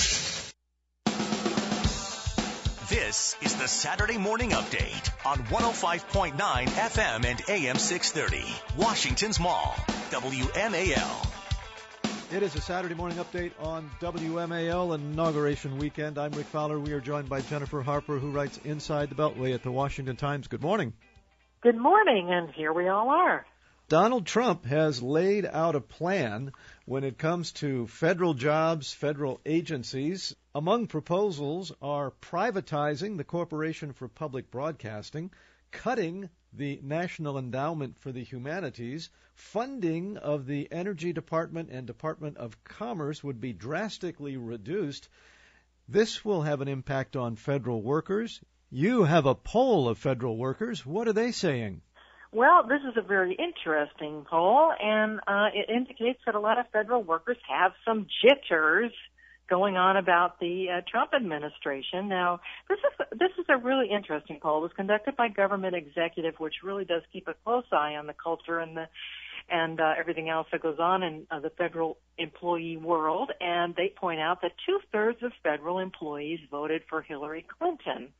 This is the Saturday Morning Update on one oh five point nine F M and A M six thirty, Washington's Mall, W M A L. It is a Saturday morning update on W M A L Inauguration Weekend. I'm Rick Fowler. We are joined by Jennifer Harper, who writes Inside the Beltway at the Washington Times. Good morning. Good morning, and here we all are. Donald Trump has laid out a plan when it comes to federal jobs, federal agencies. Among proposals are privatizing the Corporation for Public Broadcasting, cutting the National Endowment for the Humanities, funding of the Energy Department and Department of Commerce would be drastically reduced. This will have an impact on federal workers. You have a poll of federal workers. What are they saying? Well, this is a very interesting poll, and uh, it indicates that a lot of federal workers have some jitters going on about the uh, Trump administration. Now, this is this is a really interesting poll. It was conducted by Government Executive, which really does keep a close eye on the culture and the and uh, everything else that goes on in uh, the federal employee world. And they point out that two-thirds of federal employees voted for Hillary Clinton.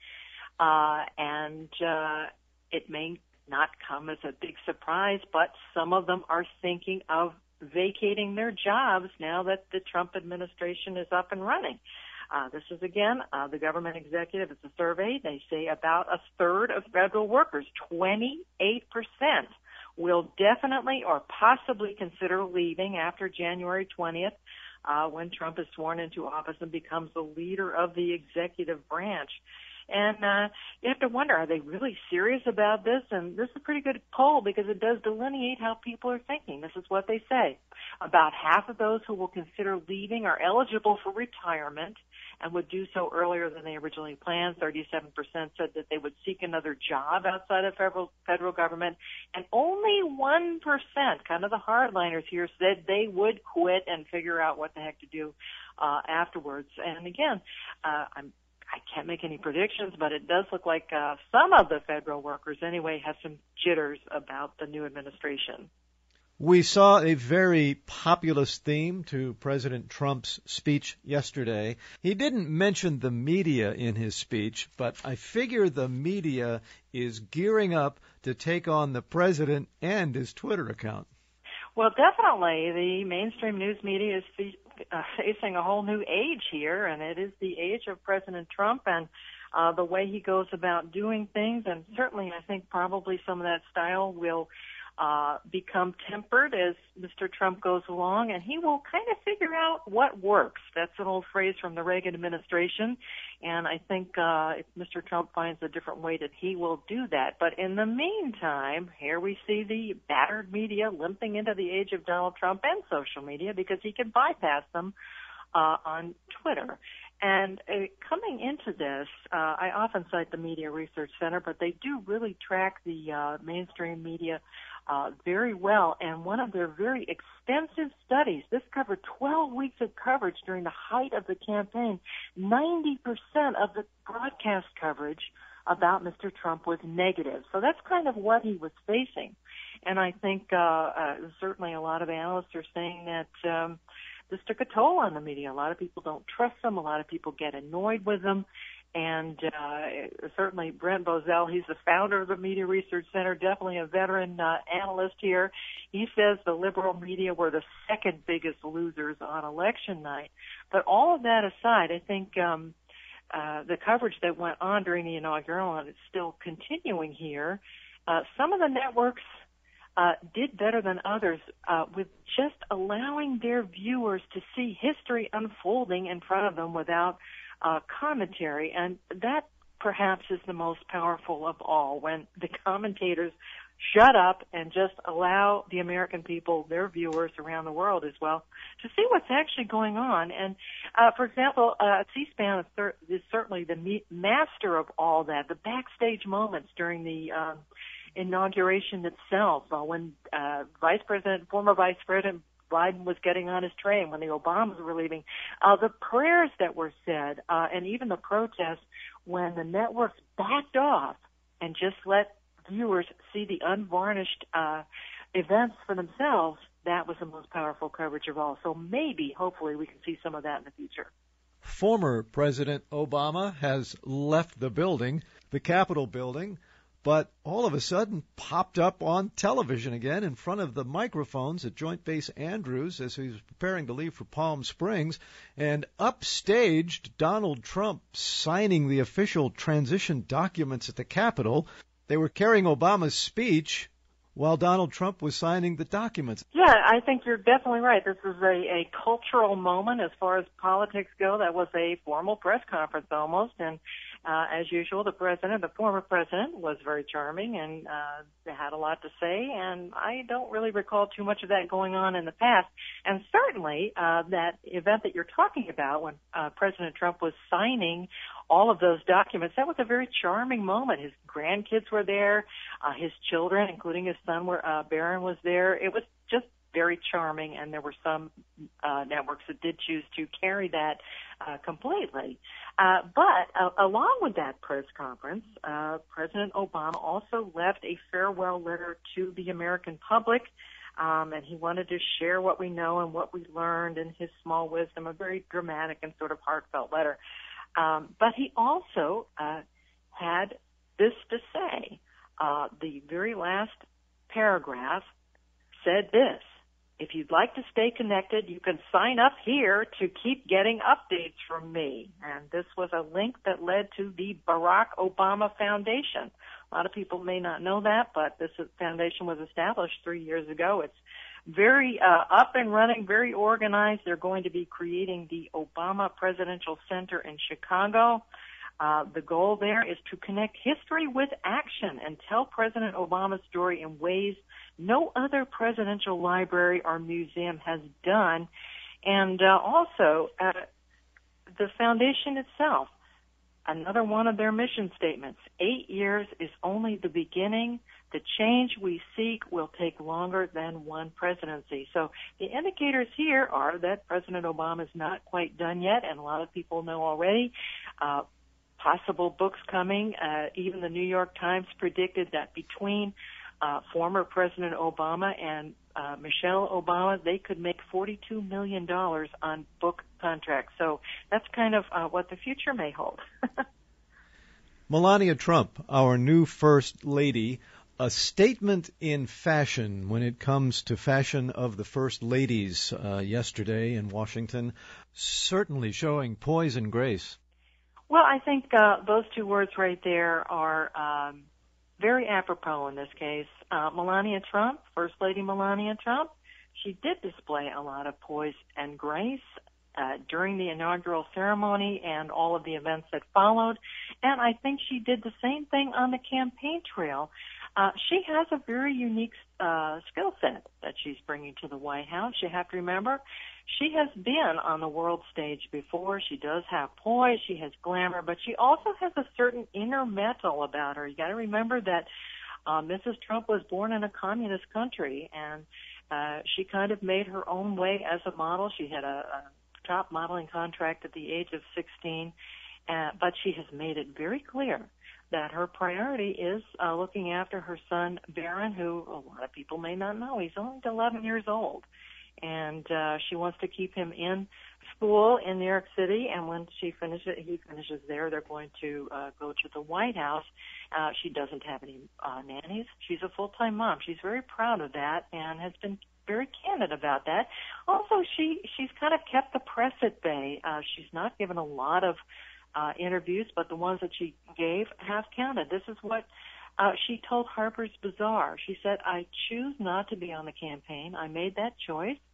Uh, and uh, it may not come as a big surprise, but some of them are thinking of vacating their jobs now that the Trump administration is up and running. Uh, this is, again, uh, the Government Executive. It's a survey. They say about a third of federal workers, twenty-eight percent, will definitely or possibly consider leaving after January twentieth uh, when Trump is sworn into office and becomes the leader of the executive branch. And uh, you have to wonder, are they really serious about this? And this is a pretty good poll because it does delineate how people are thinking. This is what they say. About half of those who will consider leaving are eligible for retirement and would do so earlier than they originally planned. thirty-seven percent said that they would seek another job outside of federal, federal government. And only one percent, kind of the hardliners here, said they would quit and figure out what the heck to do uh, afterwards. And again, uh, I'm I can't make any predictions, but it does look like uh, some of the federal workers anyway have some jitters about the new administration. We saw a very populist theme to President Trump's speech yesterday. He didn't mention the media in his speech, but I figure the media is gearing up to take on the president and his Twitter account. Well, definitely. The mainstream news media is fe- uh, facing a whole new age here, and it is the age of President Trump and uh, the way he goes about doing things. And certainly I think probably some of that style will uh, become tempered as Mister Trump goes along, and he will kind of figure out what works. That's an old phrase from the Reagan administration, and I think uh, if Mister Trump finds a different way that he will do that. But in the meantime, here we see the battered media limping into the age of Donald Trump and social media because he can bypass them uh, on Twitter. And uh, coming into this, uh, I often cite the Media Research Center, but they do really track the uh, mainstream media uh, very well. And one of their very extensive studies, this covered twelve weeks of coverage during the height of the campaign. ninety percent of the broadcast coverage about Mister Trump was negative. So that's kind of what he was facing. And I think uh, uh, certainly a lot of analysts are saying that um, this took a toll on the media. A lot of people don't trust them. A lot of people get annoyed with them. And uh, certainly Brent Bozell, he's the founder of the Media Research Center, definitely a veteran uh, analyst here. He says the liberal media were the second biggest losers on election night. But all of that aside, I think um, uh, the coverage that went on during the inaugural, and it's still continuing here, uh, some of the networks Uh, did better than others uh, with just allowing their viewers to see history unfolding in front of them without uh, commentary, and that perhaps is the most powerful of all, when the commentators shut up and just allow the American people, their viewers around the world as well, to see what's actually going on. And, uh, for example, uh, C-SPAN is, cer- is certainly the me- master of all that, the backstage moments during the um, inauguration itself, uh, when uh, Vice President, former Vice President Biden was getting on his train, when the Obamas were leaving, uh, the prayers that were said, uh, and even the protests when the networks backed off and just let viewers see the unvarnished uh, events for themselves, that was the most powerful coverage of all. So maybe, hopefully, we can see some of that in the future. Former President Obama has left the building, the Capitol building, but all of a sudden popped up on television again in front of the microphones at Joint Base Andrews as he was preparing to leave for Palm Springs, and upstaged Donald Trump signing the official transition documents at the Capitol. They were carrying Obama's speech while Donald Trump was signing the documents. Yeah, I think you're definitely right. This is a, a cultural moment as far as politics go. That was a formal press conference almost, and uh, as usual, the president, the former president, was very charming and uh, had a lot to say, and I don't really recall too much of that going on in the past. And certainly uh, that event that you're talking about when uh, President Trump was signing all of those documents, that was a very charming moment. His grandkids were there, uh, his children, including his son, were, uh, Barron, was there. It was just very charming, and there were some uh, networks that did choose to carry that uh, completely. Uh, but uh, along with that press conference, uh, President Obama also left a farewell letter to the American public, um, and he wanted to share what we know and what we learned in his small wisdom, a very dramatic and sort of heartfelt letter. Um, but he also uh, had this to say. Uh, the very last paragraph said this: if you'd like to stay connected, you can sign up here to keep getting updates from me. And this was a link that led to the Barack Obama Foundation. A lot of people may not know that, but this foundation was established three years ago. It's very uh, up and running, very organized. They're going to be creating the Obama Presidential Center in Chicago. Uh, the goal there is to connect history with action and tell President Obama's story in ways no other presidential library or museum has done. And uh, also, uh, the foundation itself, another one of their mission statements, eight years is only the beginning. The change we seek will take longer than one presidency. So the indicators here are that President Obama is not quite done yet, and a lot of people know already. Uh, possible books coming. Uh, even the New York Times predicted that between uh, former President Obama and uh, Michelle Obama, they could make forty-two million dollars on book contracts. So that's kind of uh, what the future may hold. Melania Trump, our new First Lady, a statement in fashion when it comes to fashion of the First Ladies uh, yesterday in Washington, certainly showing poise and grace. Well, I think uh, those two words right there are um, very apropos in this case. Uh, Melania Trump, First Lady Melania Trump, she did display a lot of poise and grace uh, during the inaugural ceremony and all of the events that followed. And I think she did the same thing on the campaign trail. Uh, she has a very unique uh, skill set that she's bringing to the White House. You have to remember, she has been on the world stage before. She does have poise, she has glamour, but she also has a certain inner metal about her. You got to remember that uh, Missus Trump was born in a communist country, and uh, she kind of made her own way as a model. She had a, a top modeling contract at the age of sixteen, uh, but she has made it very clear that her priority is uh, looking after her son, Barron, who a lot of people may not know. He's only eleven years old. And uh, she wants to keep him in school in New York City, and when she finishes, he finishes there, they're going to uh, go to the White House. Uh, she doesn't have any uh, nannies. She's a full-time mom. She's very proud of that and has been very candid about that. Also, she she's kind of kept the press at bay. Uh, she's not given a lot of uh, interviews, but the ones that she gave have counted. This is what Uh, she told Harper's Bazaar. She said, I choose not to be on the campaign. I made that choice.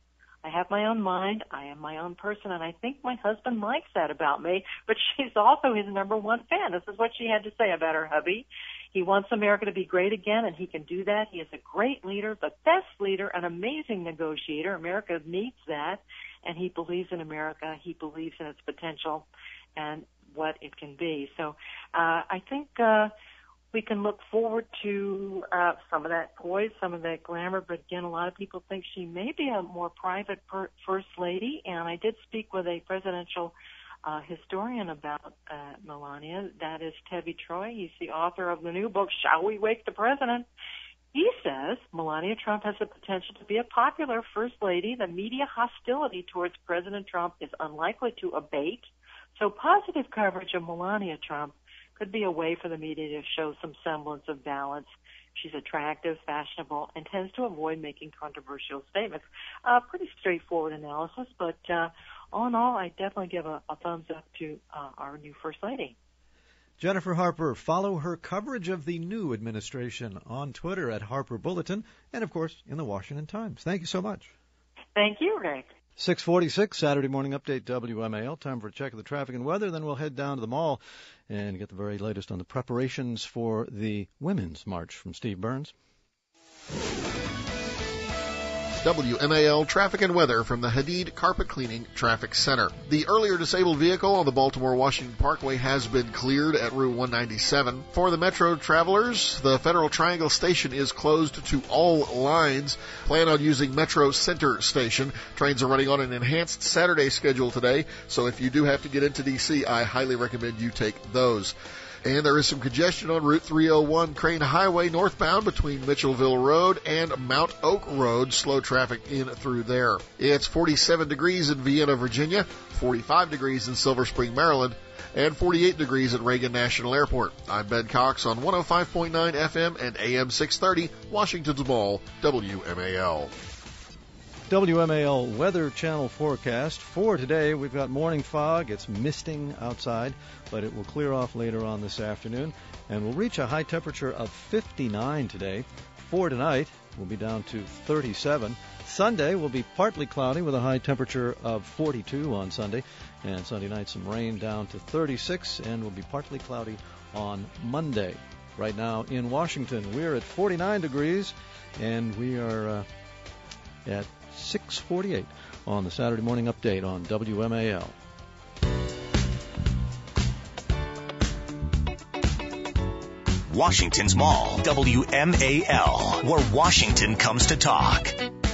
I have my own mind. I am my own person, and I think my husband likes that about me. But she's also his number one fan. This is what she had to say about her hubby. He wants America to be great again, and he can do that. He is a great leader, the best leader, an amazing negotiator. America needs that, and he believes in America. He believes in its potential and what it can be. So uh, I think uh, we can look forward to uh, some of that poise, some of that glamour. But again, a lot of people think she may be a more private per- first lady, and I did speak with a presidential Uh, historian about uh, Melania. That is Tevi Troy. He's the author of the new book, Shall We Wake the President? He says Melania Trump has the potential to be a popular first lady. The media hostility towards President Trump is unlikely to abate. So positive coverage of Melania Trump could be a way for the media to show some semblance of balance. She's attractive, fashionable, and tends to avoid making controversial statements. Uh, pretty straightforward analysis, but uh, all in all, I definitely give a, a thumbs up to uh, our new First Lady. Jennifer Harper, follow her coverage of the new administration on Twitter at Harper Bulletin and, of course, in the Washington Times. Thank you so much. Thank you, Rick. six forty-six, Saturday Morning Update, W M A L. Time for a check of the traffic and weather. Then we'll head down to the mall and get the very latest on the preparations for the Women's March from Steve Burns. W M A L traffic and weather from the Hadid Carpet Cleaning Traffic Center. The earlier disabled vehicle on the Baltimore-Washington Parkway has been cleared at Route one ninety-seven. For the Metro travelers, the Federal Triangle Station is closed to all lines. Plan on using Metro Center Station. Trains are running on an enhanced Saturday schedule today, so if you do have to get into D C, I highly recommend you take those. And there is some congestion on Route three oh one Crane Highway northbound between Mitchellville Road and Mount Oak Road. Slow traffic in through there. It's forty-seven degrees in Vienna, Virginia, forty-five degrees in Silver Spring, Maryland, and forty-eight degrees at Reagan National Airport. I'm Ben Cox on one oh five point nine F M and A M six thirty, Washington's Mall, W M A L. W M A L Weather Channel forecast for today. We've got morning fog. It's misting outside, but it will clear off later on this afternoon, and we'll reach a high temperature of fifty-nine today. For tonight, we'll be down to thirty-seven. Sunday will be partly cloudy with a high temperature of forty-two on Sunday, and Sunday night some rain down to thirty-six, and will be partly cloudy on Monday. Right now in Washington, we're at forty-nine degrees, and we are uh, at six forty-eight on the Saturday Morning Update on W M A L. Washington's Mall, W M A L, where Washington comes to talk.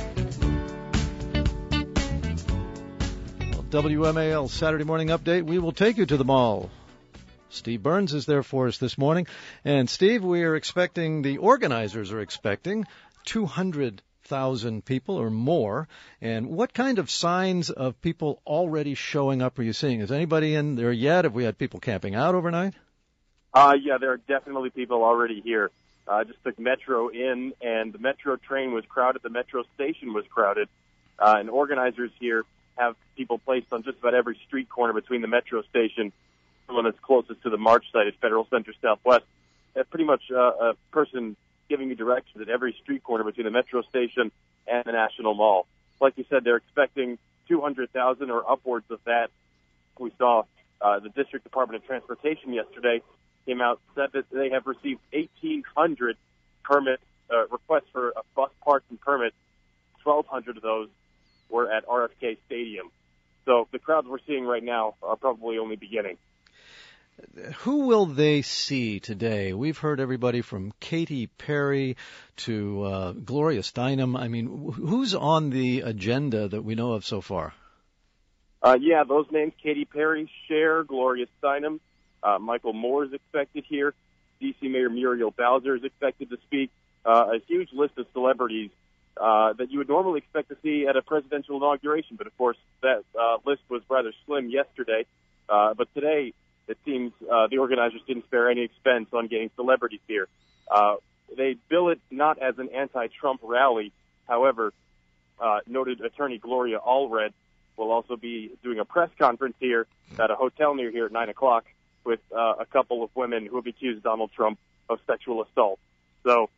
Well, W M A L Saturday Morning Update, we will take you to the mall. Steve Burns is there for us this morning. And, Steve, we are expecting, the organizers are expecting, two hundred thousand people or more. And what kind of signs of people already showing up are you seeing? Is anybody in there yet? Have we had people camping out overnight? Uh, yeah, there are definitely people already here. I uh, just took Metro in, and the Metro train was crowded. The Metro station was crowded. Uh, and organizers here have people placed on just about every street corner between the Metro station, the one that's closest to the March site at Federal Center Southwest. Uh, pretty much uh, a person giving me directions at every street corner between the Metro station and the National Mall. Like you said, they're expecting two hundred thousand or upwards of that. We saw uh, the District Department of Transportation yesterday came out, said that they have received eighteen hundred permit uh, requests for a bus parking permit. twelve hundred of those were at R F K Stadium. So the crowds we're seeing right now are probably only beginning. Who will they see today? We've heard everybody from Katy Perry to uh, Gloria Steinem. I mean, who's on the agenda that we know of so far? Uh, yeah, those names, Katy Perry, Cher, Gloria Steinem, uh, Michael Moore is expected here. D C Mayor Muriel Bowser is expected to speak. Uh, a huge list of celebrities uh, that you would normally expect to see at a presidential inauguration. But, of course, that uh, list was rather slim yesterday. Uh, but today, it seems uh, the organizers didn't spare any expense on getting celebrities here. Uh, they bill it not as an anti-Trump rally. However, uh, noted attorney Gloria Allred will also be doing a press conference here at a hotel near here at nine o'clock with uh, a couple of women who have accused Donald Trump of sexual assault. So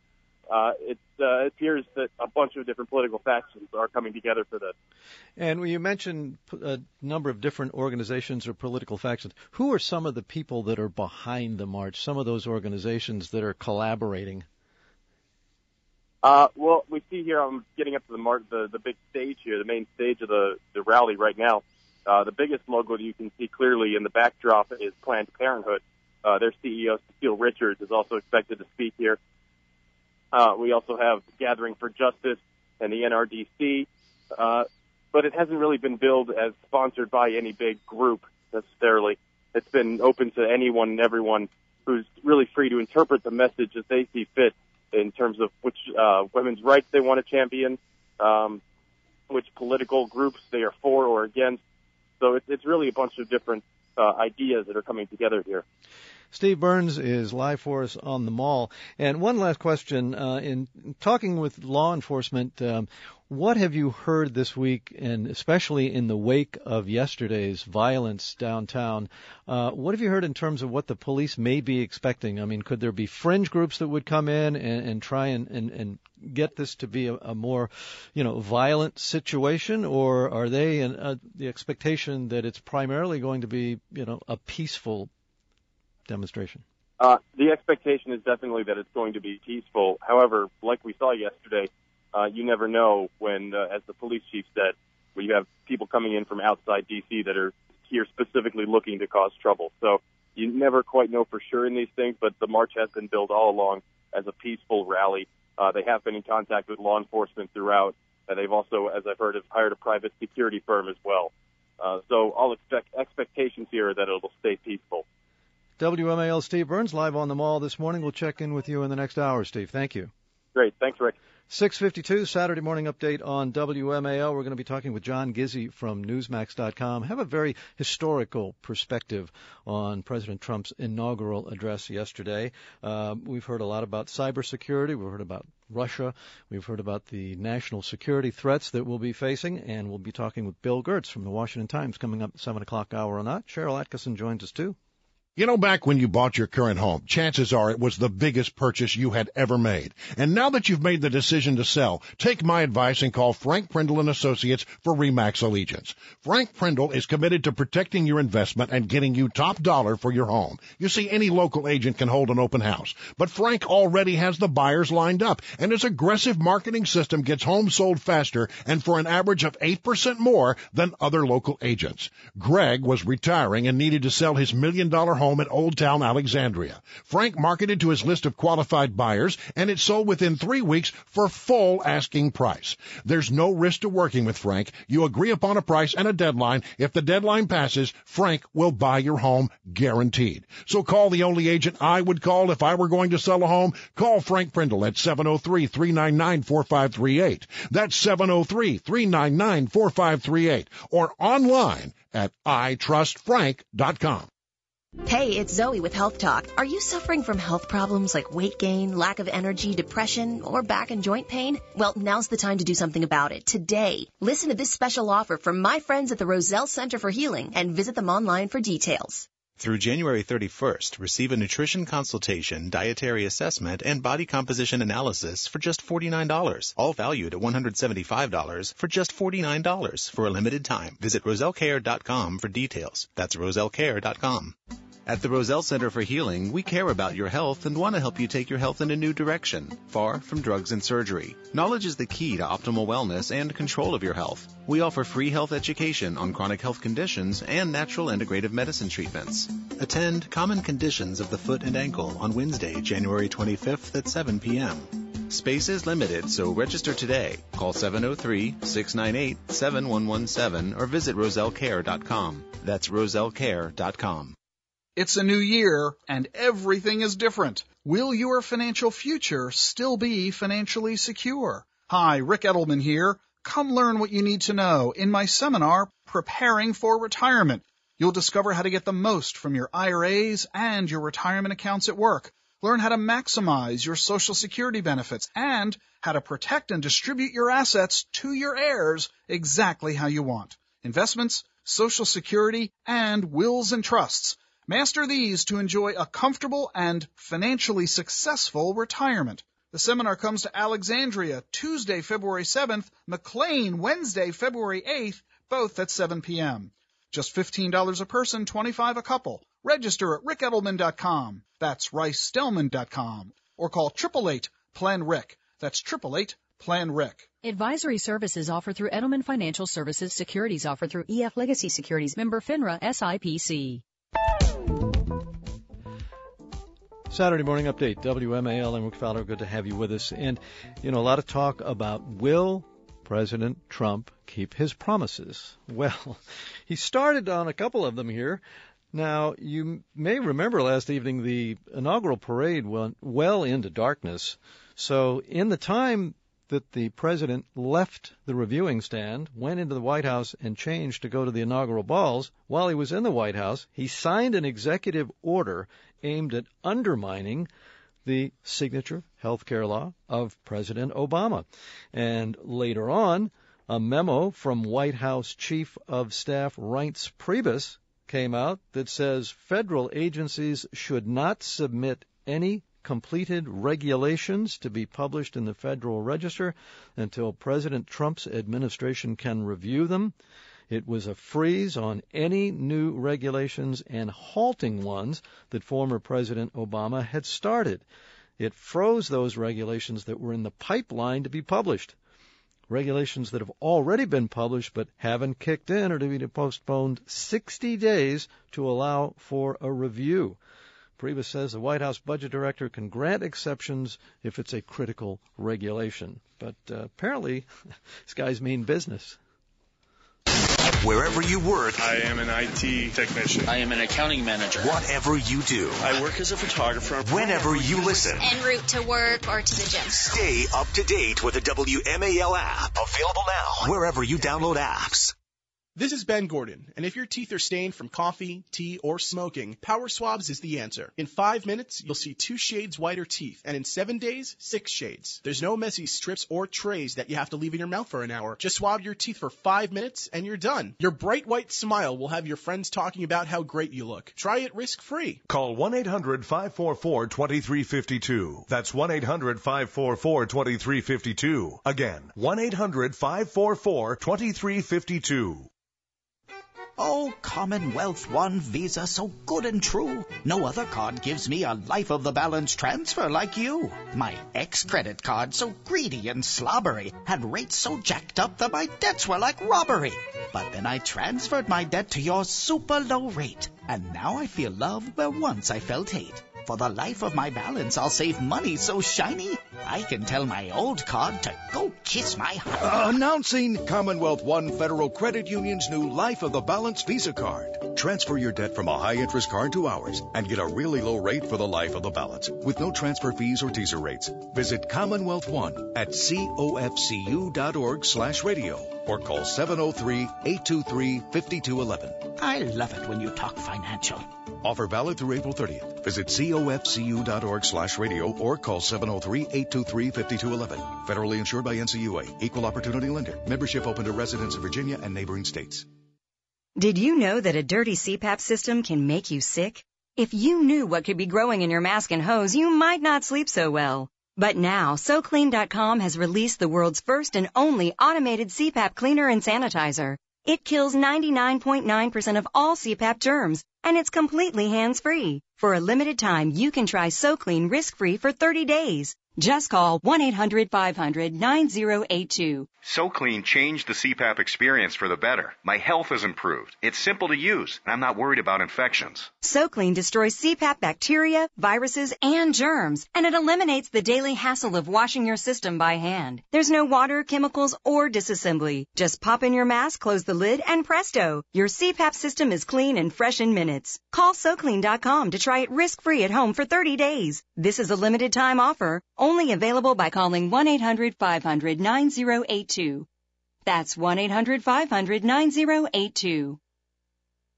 uh, it uh, appears that a bunch of different political factions are coming together for this. And when you mentioned a number of different organizations or political factions, who are some of the people that are behind the march, some of those organizations that are collaborating? Uh, well, we see here, I'm getting up to the, mar- the the big stage here, the main stage of the, the rally right now. Uh, the biggest logo that you can see clearly in the backdrop is Planned Parenthood. Uh, their C E O, Cecile Richards, is also expected to speak here. Uh, we also have Gathering for Justice and the N R D C, uh, but it hasn't really been billed as sponsored by any big group necessarily. It's been open to anyone and everyone who's really free to interpret the message as they see fit in terms of which uh, women's rights they want to champion, um, which political groups they are for or against. So it's, it's really a bunch of different uh, ideas that are coming together here. Steve Burns is live for us on the Mall. And one last question. Uh, in talking with law enforcement, um, what have you heard this week, and especially in the wake of yesterday's violence downtown, uh, what have you heard in terms of what the police may be expecting? I mean, could there be fringe groups that would come in and, and try and, and, and get this to be a, a more, you know, violent situation, or are they in, uh, the expectation that it's primarily going to be, you know, a peaceful demonstration? Uh, the expectation is definitely that it's going to be peaceful. However, like we saw yesterday, uh, you never know when, uh, as the police chief said, where you have people coming in from outside D C that are here specifically looking to cause trouble. So you never quite know for sure in these things, but the march has been billed all along as a peaceful rally. Uh, they have been in contact with law enforcement throughout, and they've also, as I've heard, have hired a private security firm as well. Uh, so all expect expectations here are that it'll stay peaceful. W M A L Steve Burns, live on the Mall this morning. We'll check in with you in the next hour, Steve. Thank you. Great. Thanks, Rick. six fifty-two, Saturday morning update on W M A L. We're going to be talking with John Gizzi from Newsmax dot com. Have a very historical perspective on President Trump's inaugural address yesterday. Uh, we've heard a lot about cybersecurity. We've heard about Russia. We've heard about the national security threats that we'll be facing, and we'll be talking with Bill Gertz from the Washington Times coming up at seven o'clock hour or not. Cheryl Atkinson joins us, too. You know, back when you bought your current home, chances are it was the biggest purchase you had ever made. And now that you've made the decision to sell, take my advice and call Frank Prindle and Associates for RE/MAX Allegiance. Frank Prindle is committed to protecting your investment and getting you top dollar for your home. You see, any local agent can hold an open house, but Frank already has the buyers lined up, and his aggressive marketing system gets homes sold faster and for an average of eight percent more than other local agents. Greg was retiring and needed to sell his million-dollar home home at Old Town Alexandria. Frank marketed to his list of qualified buyers, and it sold within three weeks for full asking price. There's no risk to working with Frank. You agree upon a price and a deadline. If the deadline passes, Frank will buy your home, guaranteed. So call the only agent I would call if I were going to sell a home. Call Frank Prindle at seven oh three, three nine nine, four five three eight. That's seven oh three, three nine nine, four five three eight. Or online at I trust frank dot com. Hey, it's Zoe with Health Talk. Are you suffering from health problems like weight gain, lack of energy, depression, or back and joint pain? Well, now's the time to do something about it. Today, listen to this special offer from my friends at the Roselle Center for Healing and visit them online for details. Through January thirty-first, receive a nutrition consultation, dietary assessment, and body composition analysis for just forty-nine dollars. All valued at one hundred seventy-five dollars for just forty-nine dollars for a limited time. Visit roselle care dot com for details. That's roselle care dot com. At the Roselle Center for Healing, we care about your health and want to help you take your health in a new direction, far from drugs and surgery. Knowledge is the key to optimal wellness and control of your health. We offer free health education on chronic health conditions and natural integrative medicine treatments. Attend Common Conditions of the Foot and Ankle on Wednesday, January twenty-fifth at seven p.m. Space is limited, so register today. Call seven oh three, six nine eight, seven one one seven or visit roselle care dot com. That's roselle care dot com. It's a new year, and everything is different. Will your financial future still be financially secure? Hi, Rick Edelman here. Come learn what you need to know in my seminar, Preparing for Retirement. You'll discover how to get the most from your I R As and your retirement accounts at work. Learn how to maximize your Social Security benefits and how to protect and distribute your assets to your heirs exactly how you want. Investments, Social Security, and wills and trusts. Master these to enjoy a comfortable and financially successful retirement. The seminar comes to Alexandria Tuesday, February seventh, McLean Wednesday, February eighth, both at seven p.m. Just fifteen dollars a person, twenty-five dollars a couple. Register at rick edelman dot com. That's rice stillman dot com. Or call eight eight eight, P L A N, R I C. That's eight eight eight, P L A N, R I C. Advisory services offered through Edelman Financial Services. Securities offered through E F Legacy Securities. Member FINRA S I P C. Saturday Morning Update, W M A L. I'm Rick Fowler. Good to have you with us. And, you know, a lot of talk about will President Trump keep his promises? Well, he started on a couple of them here. Now, you may remember last evening the inaugural parade went well into darkness. So in the time that the president left the reviewing stand, went into the White House, and changed to go to the inaugural balls, while he was in the White House, he signed an executive order aimed at undermining the signature health care law of President Obama. And later on, a memo from White House Chief of Staff Reince Priebus came out that says federal agencies should not submit any completed regulations to be published in the Federal Register until President Trump's administration can review them. It was a freeze on any new regulations and halting ones that former President Obama had started. It froze those regulations that were in the pipeline to be published. Regulations that have already been published but haven't kicked in are to be postponed sixty days to allow for a review. Priebus says the White House budget director can grant exceptions if it's a critical regulation. But uh, apparently, this guy's mean business. Wherever you work, I am an I T technician. I am an accounting manager. Whatever you do, I work as a photographer. Whenever you listen, en route to work or to the gym. Stay up to date with the W M A L app. Available now wherever you download apps. This is Ben Gordon, and if your teeth are stained from coffee, tea, or smoking, Power Swabs is the answer. In five minutes, you'll see two shades whiter teeth, and in seven days, six shades. There's no messy strips or trays that you have to leave in your mouth for an hour. Just swab your teeth for five minutes, and you're done. Your bright white smile will have your friends talking about how great you look. Try it risk-free. Call one eight hundred five four four two three five two. That's one eight hundred five four four two three five two. Again, one eight hundred five four four two three five two. Oh, Commonwealth One Visa, so good and true. No other card gives me a life of the balance transfer like you. My ex-credit card, so greedy and slobbery, had rates so jacked up that my debts were like robbery. But then I transferred my debt to your super low rate, and now I feel love where once I felt hate. For the life of my balance, I'll save money so shiny, I can tell my old card to go kiss my honey. Uh, announcing Commonwealth One Federal Credit Union's new Life of the Balance Visa card. Transfer your debt from a high-interest card to ours and get a really low rate for the life of the balance with no transfer fees or teaser rates. Visit Commonwealth One at cofcu.org slash radio or call seven oh three, eight two three, five two one one. I love it when you talk financial. Offer valid through April thirtieth. Visit cofcu.org slash radio or call seven oh three, eight two three, five two one one. Federally insured by N C U A. Equal Opportunity Lender. Membership open to residents of Virginia and neighboring states. Did you know that a dirty C PAP system can make you sick? If you knew what could be growing in your mask and hose, you might not sleep so well. But now, So Clean dot com has released the world's first and only automated C PAP cleaner and sanitizer. It kills ninety-nine point nine percent of all C PAP germs, and it's completely hands-free. For a limited time, you can try SoClean risk-free for thirty days. Just call one eight hundred five hundred nine oh eight two. SoClean changed the C PAP experience for the better. My health has improved. It's simple to use, and I'm not worried about infections. SoClean destroys C PAP bacteria, viruses, and germs, and it eliminates the daily hassle of washing your system by hand. There's no water, chemicals, or disassembly. Just pop in your mask, close the lid, and presto, your C PAP system is clean and fresh in minutes. Call So Clean dot com to try it risk-free at home for thirty days. This is a limited time offer, only available by calling one eight hundred five hundred nine oh eight two. That's one eight hundred five hundred nine oh eight two.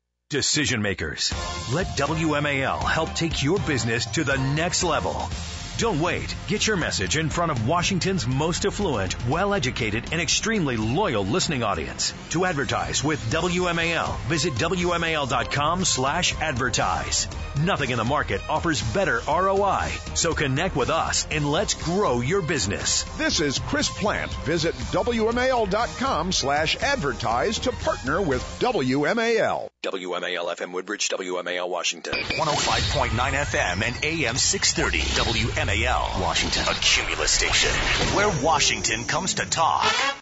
Decision makers, let W M A L help take your business to the next level. Don't wait. Get your message in front of Washington's most affluent, well-educated, and extremely loyal listening audience. To advertise with W M A L, visit W M A L dot com slash advertise. Nothing in the market offers better R O I. So connect with us and let's grow your business. This is Chris Plant. Visit W M A L dot com slash advertise to partner with W M A L. W M A L F M Woodbridge, W M A L Washington. one oh five point nine F M and A M six thirty. W M A L Washington. A Cumulus station where Washington comes to talk.